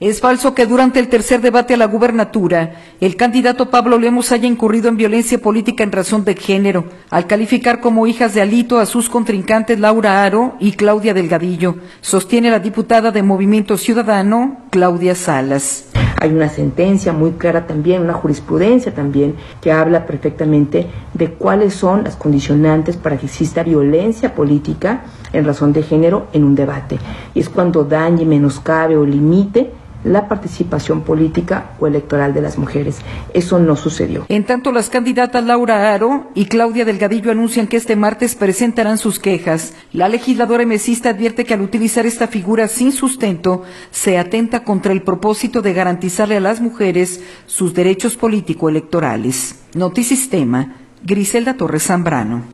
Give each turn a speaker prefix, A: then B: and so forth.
A: Es falso que durante el tercer debate a la gubernatura, el candidato Pablo Lemos haya incurrido en violencia política en razón de género, al calificar como hijas de Alito a sus contrincantes Laura Aro y Claudia Delgadillo, sostiene la diputada de Movimiento Ciudadano, Claudia Salas.
B: Hay una sentencia muy clara también, una jurisprudencia también, que habla perfectamente de cuáles son las condicionantes para que exista violencia política en razón de género en un debate. Y es cuando dañe, menoscabe o limite la participación política o electoral de las mujeres. Eso no sucedió.
A: En tanto, las candidatas Laura Aro y Claudia Delgadillo anuncian que este martes presentarán sus quejas. La legisladora emesista advierte que al utilizar esta figura sin sustento, se atenta contra el propósito de garantizarle a las mujeres sus derechos político-electorales. Notisistema, Griselda Torres Zambrano.